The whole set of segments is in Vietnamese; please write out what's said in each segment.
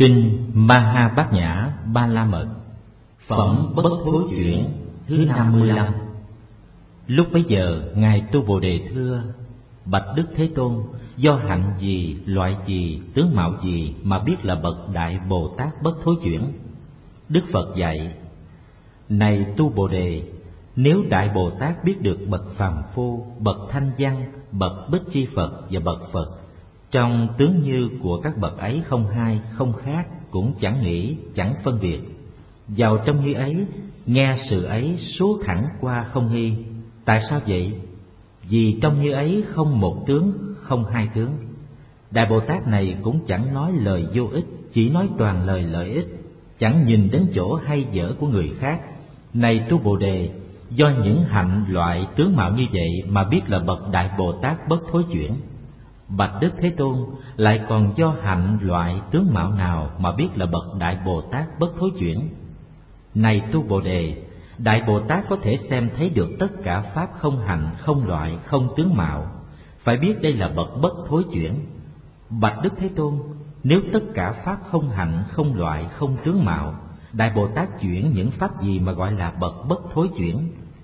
Kinh Maha Bát Nhã Ba La Mật, phẩm bất thối chuyển thứ 55. Lúc bấy giờ ngài Tu Bồ Đề thưa: Bạch Đức Thế Tôn, do hạnh gì, loại gì, tướng mạo gì mà biết là bậc Đại Bồ Tát bất thối chuyển? Đức Phật dạy: Này Tu Bồ Đề, nếu Đại Bồ Tát biết được bậc phàm phu, bậc thanh văn, bậc Bích Chi Phật và bậc Phật, trong tướng như của các bậc ấy không hai không khác, cũng chẳng nghĩ, chẳng phân biệt, vào trong như ấy, nghe sự ấy suốt thẳng qua không nghi. Tại sao vậy? Vì trong như ấy không một tướng, không hai tướng. Đại Bồ Tát này cũng chẳng nói lời vô ích, chỉ nói toàn lời lợi ích, chẳng nhìn đến chỗ hay dở của người khác. Này Tu Bồ Đề, do những hạnh loại tướng mạo như vậy mà biết là bậc Đại Bồ Tát bất thối chuyển. Bạch Đức Thế Tôn, lại còn do hạnh loại tướng mạo nào mà biết là bậc Đại Bồ Tát bất thối chuyển? Này Tu Bồ Đề, Đại Bồ Tát có thể xem thấy được tất cả pháp không hạnh, không loại, không tướng mạo, phải biết đây là bậc bất thối chuyển. Bạch Đức Thế Tôn, nếu tất cả pháp không hạnh, không loại, không tướng mạo, Đại Bồ Tát chuyển những pháp gì mà gọi là bậc bất thối chuyển?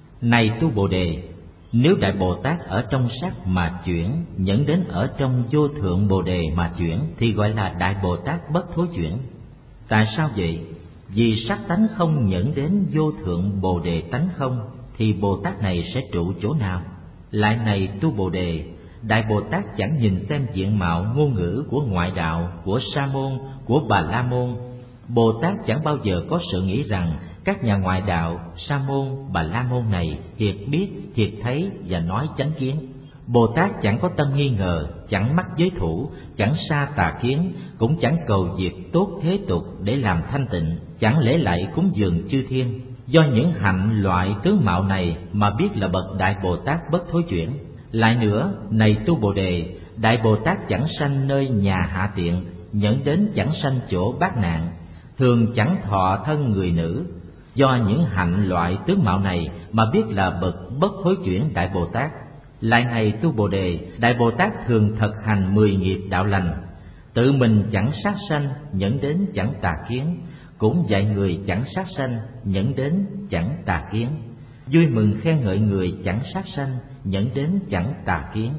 Này Tu Bồ Đề, nếu Đại Bồ Tát ở trong sắc mà chuyển, dẫn đến ở trong vô thượng Bồ Đề mà chuyển, thì gọi là Đại Bồ Tát bất thối chuyển. Tại sao vậy? Vì sắc tánh không dẫn đến vô thượng Bồ Đề tánh không, thì Bồ Tát này sẽ trụ chỗ nào? Lại này Tu Bồ Đề, Đại Bồ Tát chẳng nhìn xem diện mạo ngôn ngữ của ngoại đạo, của Sa môn, của Bà La môn. Bồ Tát chẳng bao giờ có sự nghĩ rằng các nhà ngoại đạo, Sa môn, Bà La môn này thiệt biết, thiệt thấy và nói chánh kiến. Bồ Tát chẳng có tâm nghi ngờ, chẳng mắc giới thủ, chẳng sa tà kiến, cũng chẳng cầu việc tốt thế tục để làm thanh tịnh, chẳng lễ lạy cúng dường chư thiên. Do những hạnh loại tướng mạo này mà biết là bậc Đại Bồ Tát bất thối chuyển. Lại nữa, này Tu Bồ Đề, Đại Bồ Tát chẳng sanh nơi nhà hạ tiện, dẫn đến chẳng sanh chỗ bát nạn, thường chẳng thọ thân người nữ. Do những hạnh loại tướng mạo này mà biết là bậc bất thối chuyển Đại Bồ Tát. Lại này Tu Bồ Đề, Đại Bồ Tát thường thực hành 10 nghiệp đạo lành, tự mình chẳng sát sanh, dẫn đến chẳng tà kiến, cũng dạy người chẳng sát sanh, dẫn đến chẳng tà kiến, vui mừng khen ngợi người chẳng sát sanh, dẫn đến chẳng tà kiến.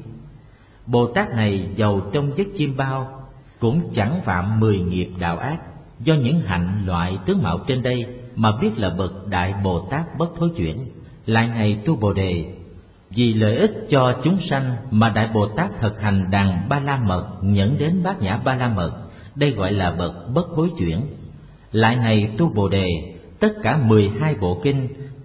Bồ Tát này giàu trong giấc chim bao, cũng chẳng phạm 10 nghiệp đạo ác. Do những hạnh loại tướng mạo trên đây mà biết là bậc Đại Bồ Tát bất thối chuyển. Lại này Tu Bồ Đề, vì lợi ích cho chúng sanh mà Đại Bồ Tát thực hành đàn Ba La Mật, dẫn đến Bát Nhã Ba La Mật, đây gọi là bậc bất thối chuyển. Lại này Tu Bồ Đề, tất cả 12 bộ kinh,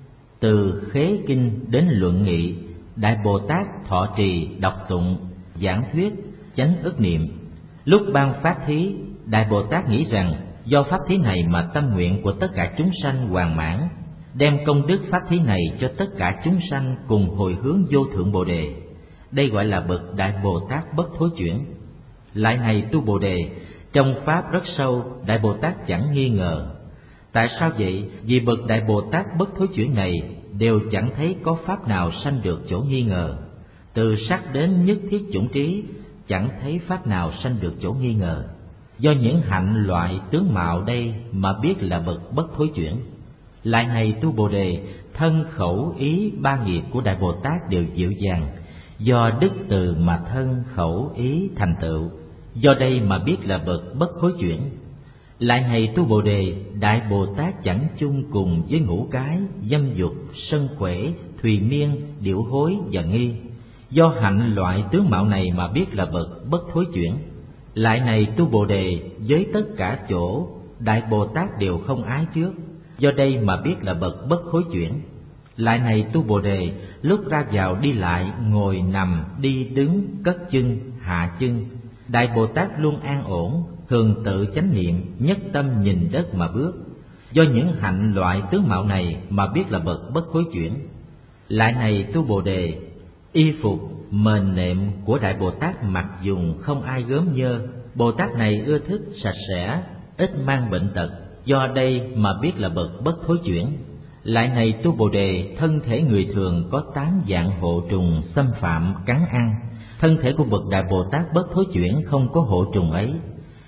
từ Khế Kinh đến Luận Nghị, Đại Bồ Tát thọ trì, đọc tụng, giảng thuyết, chánh ức niệm. Lúc ban phát thí, Đại Bồ Tát nghĩ rằng do pháp thí này mà tâm nguyện của tất cả chúng sanh hoàn mãn, đem công đức pháp thí này cho tất cả chúng sanh cùng hồi hướng vô thượng Bồ Đề. Đây gọi là bậc Đại Bồ Tát bất thối chuyển. Lại này Tu Bồ Đề, trong pháp rất sâu, Đại Bồ Tát chẳng nghi ngờ. Tại sao vậy? Vì bậc Đại Bồ Tát bất thối chuyển này đều chẳng thấy có pháp nào sanh được chỗ nghi ngờ. Từ sắc đến nhất thiết chủng trí, chẳng thấy pháp nào sanh được chỗ nghi ngờ. Do những hạnh loại tướng mạo đây mà biết là bậc bất thối chuyển. Lại này Tu Bồ Đề, thân khẩu ý ba nghiệp của Đại Bồ Tát đều dịu dàng, do đức từ mà thân khẩu ý thành tựu. Do đây mà biết là bậc bất thối chuyển. Lại này Tu Bồ Đề, Đại Bồ Tát chẳng chung cùng với ngũ cái, dâm dục, sân khỏe, thùy miên, điểu hối và nghi. Do hạnh loại tướng mạo này mà biết là bậc bất thối chuyển. Lại này Tu Bồ Đề, với tất cả chỗ, Đại Bồ Tát đều không ái trước. Do đây mà biết là bậc bất thối chuyển. Lại này Tu Bồ Đề, lúc ra vào đi lại, ngồi nằm, đi đứng, cất chân, hạ chân, Đại Bồ Tát luôn an ổn, thường tự chánh niệm, nhất tâm nhìn đất mà bước. Do những hạnh loại tướng mạo này mà biết là bậc bất thối chuyển. Lại này Tu Bồ Đề, y phục, mền nệm của Đại Bồ Tát mặc dùng không ai gớm nhơ. Bồ Tát này ưa thích sạch sẽ, ít mang bệnh tật. Do đây mà biết là bậc bất thối chuyển. Lại này Tu Bồ Đề, thân thể người thường có 8 dạng hộ trùng xâm phạm cắn ăn. Thân thể của bậc Đại Bồ Tát bất thối chuyển không có hộ trùng ấy.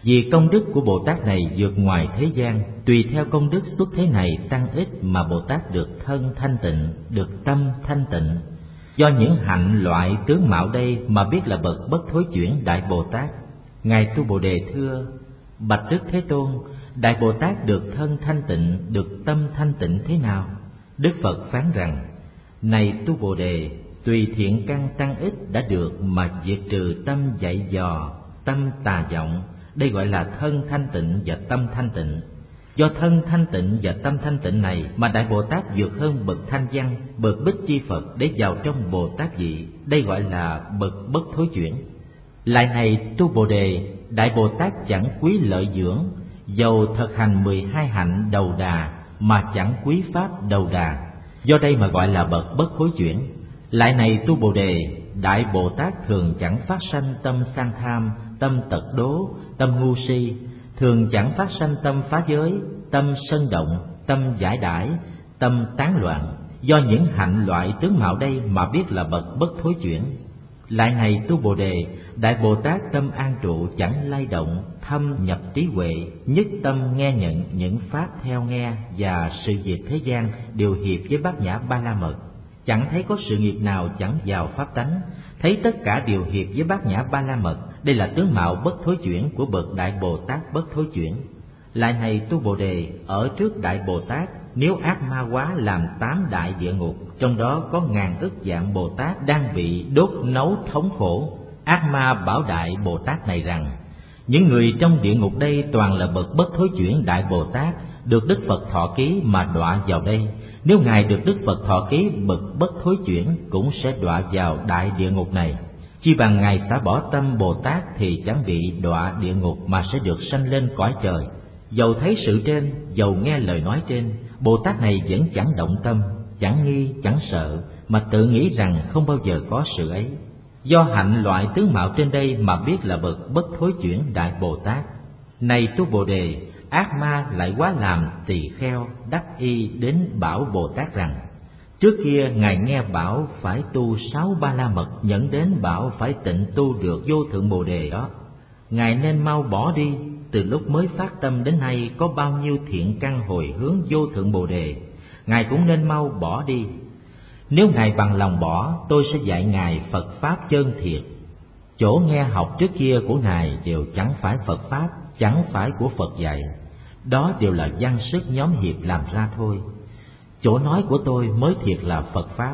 Vì công đức của Bồ Tát này vượt ngoài thế gian, tùy theo công đức xuất thế này tăng ít mà Bồ Tát được thân thanh tịnh, được tâm thanh tịnh. Do những hạnh loại tướng mạo đây mà biết là bậc bất thối chuyển Đại Bồ Tát. Ngài Tu Bồ Đề thưa: Bạch Đức Thế Tôn, Đại Bồ Tát được thân thanh tịnh, được tâm thanh tịnh thế nào? Đức Phật phán rằng: Này Tu Bồ Đề, tùy thiện căn tăng ít đã được mà diệt trừ tâm dạy dò, tâm tà vọng, đây gọi là thân thanh tịnh và tâm thanh tịnh. Do thân thanh tịnh và tâm thanh tịnh này mà Đại Bồ Tát vượt hơn bậc Thanh Văn, bậc Bích Chi Phật để vào trong Bồ Tát vị, đây gọi là bậc bất thối chuyển. Lại này Tu Bồ Đề, Đại Bồ Tát chẳng quý lợi dưỡng, dầu thực hành 12 hạnh đầu đà mà chẳng quý pháp đầu đà, do đây mà gọi là bậc bất thối chuyển. Lại này Tu Bồ Đề, Đại Bồ Tát thường chẳng phát sanh tâm sang tham, tâm tật đố, tâm ngu si, thường chẳng phát sanh tâm phá giới, tâm sân động, tâm giải đãi, tâm tán loạn. Do những hạnh loại tướng mạo đây mà biết là bậc bất thối chuyển. Lại này Tu Bồ Đề, Đại Bồ Tát tâm an trụ chẳng lay động, thâm nhập trí huệ, nhất tâm nghe nhận những pháp theo nghe, và sự việc thế gian đều hiệp với bát nhã ba la mật. Chẳng thấy có sự nghiệp nào chẳng vào pháp tánh, thấy tất cả đều hiệp với bát nhã ba la mật. Đây là tướng mạo bất thối chuyển của bậc Đại Bồ Tát bất thối chuyển. Lại này Tu Bồ Đề, ở trước Đại Bồ Tát, nếu ác ma quá làm 8 đại địa ngục, trong đó có ngàn ức vạn Bồ Tát đang bị đốt nấu thống khổ. Ác ma bảo Đại Bồ Tát này rằng: những người trong địa ngục đây toàn là bậc bất thối chuyển Đại Bồ Tát, được Đức Phật thọ ký mà đọa vào đây. Nếu Ngài được Đức Phật thọ ký bậc bất thối chuyển, cũng sẽ đọa vào đại địa ngục này. Chi bằng Ngài xả bỏ tâm Bồ Tát thì chẳng bị đọa địa ngục mà sẽ được sanh lên cõi trời. Dầu thấy sự trên, dầu nghe lời nói trên, Bồ Tát này vẫn chẳng động tâm, chẳng nghi, chẳng sợ, mà tự nghĩ rằng không bao giờ có sự ấy. Do hạnh loại tướng mạo trên đây mà biết là bậc bất thối chuyển Đại Bồ Tát. Này Tu Bồ Đề, ác ma lại quá làm tỳ kheo đắc y đến bảo Bồ Tát rằng: trước kia Ngài nghe bảo phải tu 6 ba la mật, dẫn đến bảo phải tịnh tu được vô thượng Bồ Đề đó. Ngài nên mau bỏ đi, từ lúc mới phát tâm đến nay có bao nhiêu thiện căn hồi hướng vô thượng Bồ Đề, Ngài cũng nên mau bỏ đi. Nếu Ngài bằng lòng bỏ, tôi sẽ dạy Ngài Phật Pháp chân thiệt. Chỗ nghe học trước kia của Ngài đều chẳng phải Phật Pháp, chẳng phải của Phật dạy. Đó đều là văn sức nhóm hiệp làm ra thôi. Chỗ nói của tôi mới thiệt là Phật Pháp.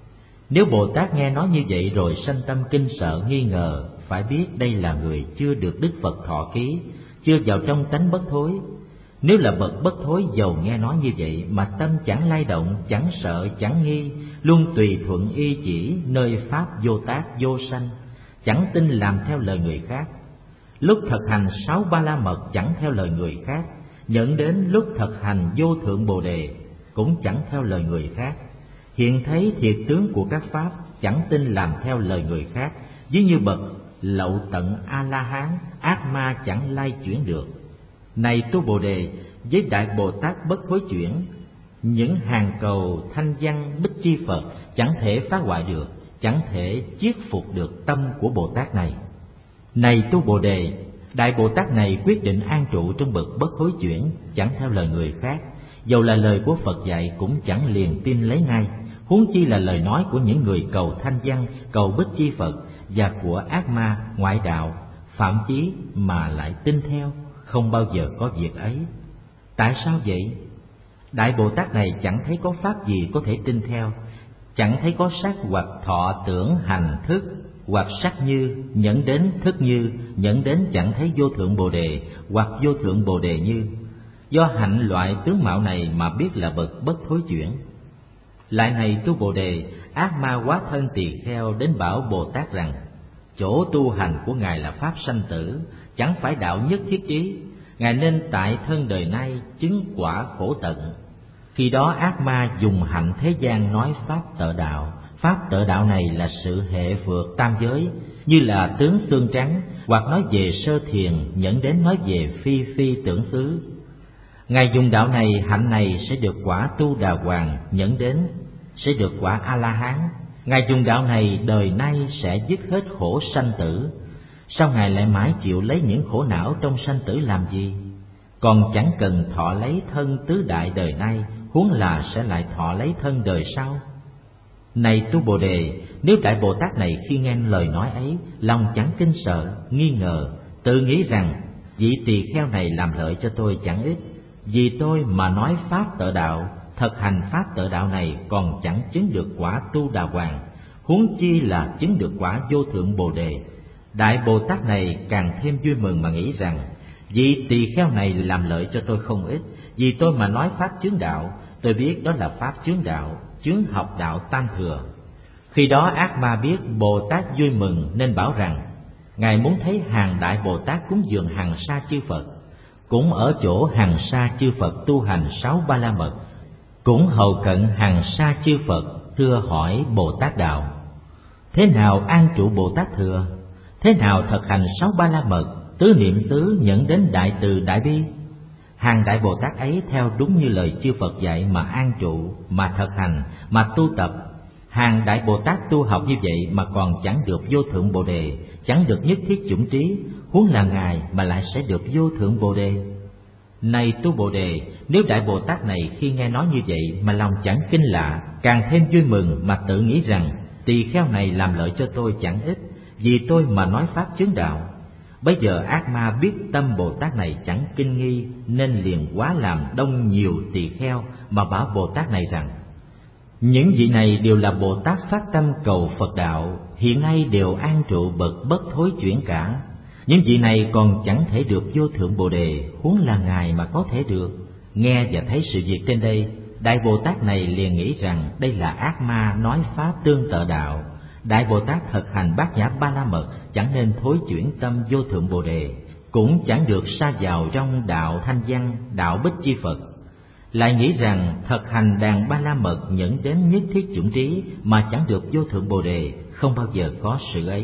Nếu Bồ Tát nghe nói như vậy rồi sanh tâm kinh sợ nghi ngờ, phải biết đây là người chưa được Đức Phật thọ ký, chưa vào trong tánh bất thối. Nếu là bậc bất thối, dầu nghe nói như vậy mà tâm chẳng lay động, chẳng sợ, chẳng nghi, luôn tùy thuận y chỉ nơi pháp vô tác vô sanh, chẳng tin làm theo lời người khác. Lúc thực hành 6 ba la mật chẳng theo lời người khác, nhận đến lúc thực hành vô thượng Bồ Đề cũng chẳng theo lời người khác. Hiện thấy thiệt tướng của các pháp, chẳng tin làm theo lời người khác, ví như bậc lậu tận A-la-hán, ác ma chẳng lay chuyển được. Này Tu Bồ Đề, với Đại Bồ Tát bất thối chuyển, những hàng cầu Thanh Văn Bích Chi Phật chẳng thể phá hoại được, chẳng thể chiết phục được tâm của Bồ Tát này. Này Tu Bồ Đề, Đại Bồ Tát này quyết định an trụ trong bậc bất thối chuyển, chẳng theo lời người khác, dầu là lời của Phật dạy cũng chẳng liền tin lấy ngay, huống chi là lời nói của những người cầu Thanh Văn, cầu Bích Chi Phật và của ác ma ngoại đạo phạm chí mà lại tin theo, không bao giờ có việc ấy. Tại sao vậy? Đại Bồ Tát này chẳng thấy có pháp gì có thể tin theo, chẳng thấy có sắc hoặc thọ tưởng hành thức, hoặc sắc như nhẫn đến thức như, nhẫn đến chẳng thấy vô thượng Bồ Đề hoặc vô thượng Bồ Đề như. Do hạnh loại tướng mạo này mà biết là bậc bất thối chuyển. Lại này Tu Bồ Đề, ác ma hóa thân tỳ kheo đến bảo Bồ Tát rằng: chỗ tu hành của Ngài là pháp sanh tử, chẳng phải đạo nhất thiết trí. Ngài nên tại thân đời nay chứng quả khổ tận. Khi đó ác ma dùng hạnh thế gian nói pháp tợ đạo. Pháp tợ đạo này là sự hệ vượt tam giới, như là tướng xương trắng, hoặc nói về sơ thiền, nhẫn đến nói về phi phi tưởng xứ. Ngài dùng đạo này, hạnh này sẽ được quả tu đà hoàng, nhẫn đến sẽ được quả A-la-hán. Ngài dùng đạo này đời nay sẽ dứt hết khổ sanh tử. Sao Ngài lại mãi chịu lấy những khổ não trong sanh tử làm gì? Còn chẳng cần thọ lấy thân tứ đại đời nay, huống là sẽ lại thọ lấy thân đời sau. Này tu Bồ Đề, nếu Đại Bồ Tát này khi nghe lời nói ấy, lòng chẳng kinh sợ, nghi ngờ, tự nghĩ rằng vị tỳ kheo này làm lợi cho tôi chẳng ít, vì tôi mà nói pháp tự đạo, thực hành pháp tự đạo này còn chẳng chứng được quả Tu Đà Hoàng, huống chi là chứng được quả Vô Thượng Bồ Đề. Đại Bồ Tát này càng thêm vui mừng mà nghĩ rằng vị tỳ kheo này làm lợi cho tôi không ít, vì tôi mà nói pháp chướng đạo, tôi biết đó là pháp chướng đạo, chướng học đạo tam thừa. Khi đó ác ma biết Bồ Tát vui mừng nên bảo rằng Ngài muốn thấy hàng Đại Bồ Tát cúng dường hằng sa chư Phật, cũng ở chỗ hằng sa chư Phật tu hành 6 Ba La Mật, cũng hầu cận hằng sa chư Phật thưa hỏi Bồ Tát đạo. Thế nào an trụ Bồ Tát thừa? Thế nào thực hành 6 Ba La Mật, tứ niệm xứ dẫn đến đại từ đại bi? Hàng Đại Bồ Tát ấy theo đúng như lời chư Phật dạy mà an trụ, mà thực hành, mà tu tập. Hàng Đại Bồ Tát tu học như vậy mà còn chẳng được Vô Thượng Bồ Đề, chẳng được nhất thiết chủng trí, huống là Ngài mà lại sẽ được Vô Thượng Bồ Đề. Này tu Bồ Đề, nếu Đại Bồ Tát này khi nghe nói như vậy mà lòng chẳng kinh lạ, càng thêm vui mừng mà tự nghĩ rằng tỳ kheo này làm lợi cho tôi chẳng ít, vì tôi mà nói pháp chướng đạo. Bây giờ ác ma biết tâm Bồ Tát này chẳng kinh nghi, nên liền quá làm đông nhiều tỳ kheo mà bảo Bồ Tát này rằng những vị này đều là Bồ Tát phát tâm cầu Phật đạo, hiện nay đều an trụ bậc bất thối chuyển cả. Những vị này còn chẳng thể được Vô Thượng Bồ Đề, huống là Ngài mà có thể được. Nghe và thấy sự việc trên đây, Đại Bồ Tát này liền nghĩ rằng đây là ác ma nói pháp tương tự đạo. Đại Bồ Tát thực hành Bát Nhã Ba La Mật chẳng nên thối chuyển tâm Vô Thượng Bồ Đề, cũng chẳng được sa vào trong đạo Thanh Văn, đạo Bích Chi Phật. Lại nghĩ rằng thực hành đàn Ba La Mật dẫn đến nhất thiết chủng trí mà chẳng được Vô Thượng Bồ Đề, không bao giờ có sự ấy.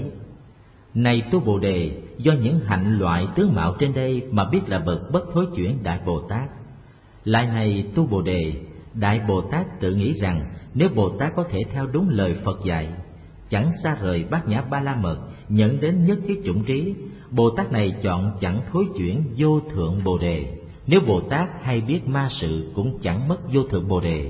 Này tu Bồ Đề, do những hạnh loại tướng mạo trên đây mà biết là bậc bất thối chuyển Đại Bồ Tát. Lại này tu Bồ Đề, Đại Bồ Tát tự nghĩ rằng nếu Bồ Tát có thể theo đúng lời Phật dạy, chẳng xa rời Bát Nhã Ba La Mật dẫn đến nhất thiết chủng trí, Bồ Tát này chọn chẳng thối chuyển Vô Thượng Bồ Đề. Nếu Bồ Tát hay biết ma sự cũng chẳng mất Vô Thượng Bồ Đề.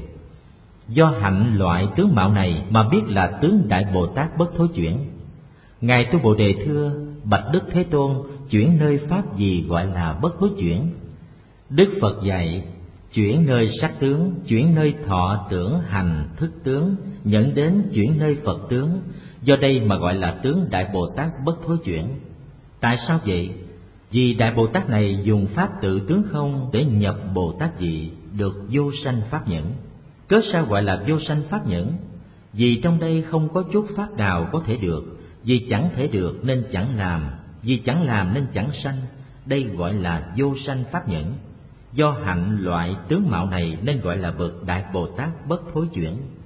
Do hạnh loại tướng mạo này mà biết là tướng Đại Bồ Tát bất thối chuyển. Ngài tu Bồ Đề thưa: Bạch Đức Thế Tôn, chuyển nơi pháp gì gọi là bất thối chuyển? Đức Phật dạy: chuyển nơi sắc tướng, chuyển nơi thọ tưởng hành thức tướng, dẫn đến chuyển nơi Phật tướng. Do đây mà gọi là tướng Đại Bồ Tát bất thối chuyển. Tại sao vậy? Vì Đại Bồ Tát này dùng pháp tự tướng không để nhập Bồ Tát vị, được vô sanh pháp nhẫn. Cớ sao gọi là vô sanh pháp nhẫn? Vì trong đây không có chút pháp nào có thể được, vì chẳng thể được nên chẳng làm, vì chẳng làm nên chẳng sanh. Đây gọi là vô sanh pháp nhẫn. Do hạnh loại tướng mạo này nên gọi là bậc Đại Bồ Tát bất thối chuyển.